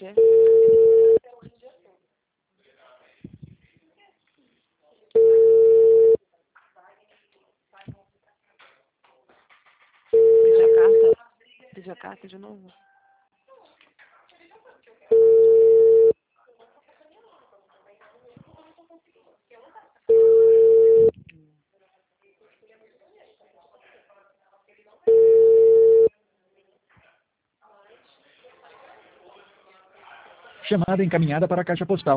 quê? Pedir a carta? Pedir a carta de novo? Chamada encaminhada para a caixa postal.